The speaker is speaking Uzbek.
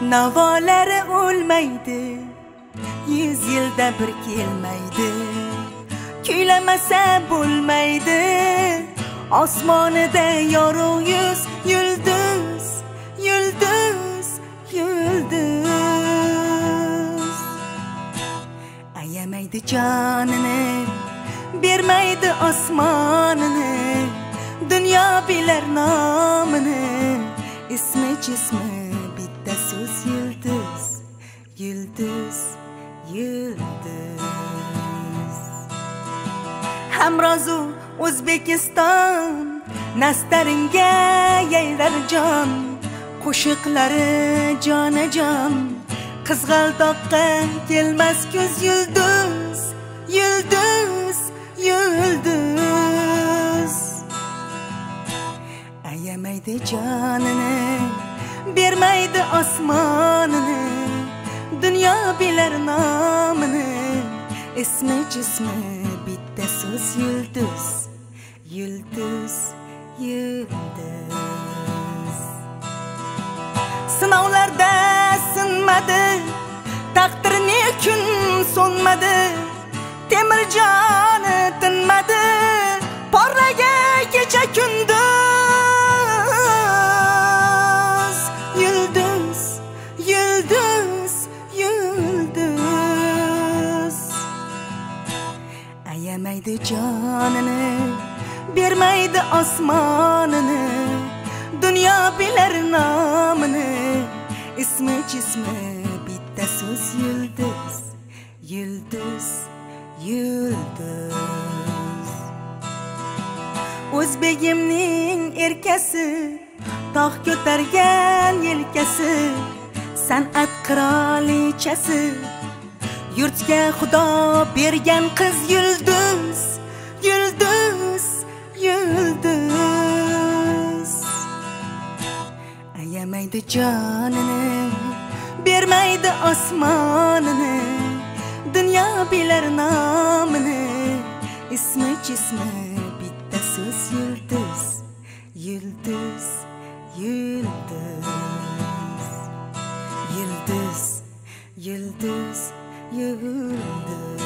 Navolari o'lmaydi, 100 yilda bir kelmaydi. Kuylamasa bo'lmaydi, osmonida yorug' yuz yulduz, yulduz, yulduz. Ayamaydi jonini, bermaydi osmonini, dunyo bilar nomini, ismi jismi bitta so'z yulduz, yulduz, yulduz. Hamrozu O'zbekiston, nastaringga yayrar jon, qo'shiqlari jonajon, qizg'aldoqqa kelmas ko'z yulduz, yulduz, yulduz. Ayamaydi jonini, bermaydi osmonini, dunyo bilar nomini, ismi jismi bitta so'z yulduz, yulduz, yulduz. Sinovlarda sinmadi, taqdirni kun so'nmadi, temirjoni tinmadi, porlaga kecha kunduz, yulduz, yulduz, yulduz. Ayamaydi jonini, bermaydi osmonini, dunyo bilar nomini, ismi jismi bitta so'z yulduz, yulduz, yulduz. O'zbegimning erkasi, tog' ko'targan yelkasi, san'at qirolichasi, yurtga Xudo bergan qiz yulduz, yulduz, yulduz. Ayamaydi jonini, bermaydi osmonini, dunyo bilar nomini, ismi jismi bitta so'z yulduz, yulduz, yulduz, yulduz, yulduz, yulduz.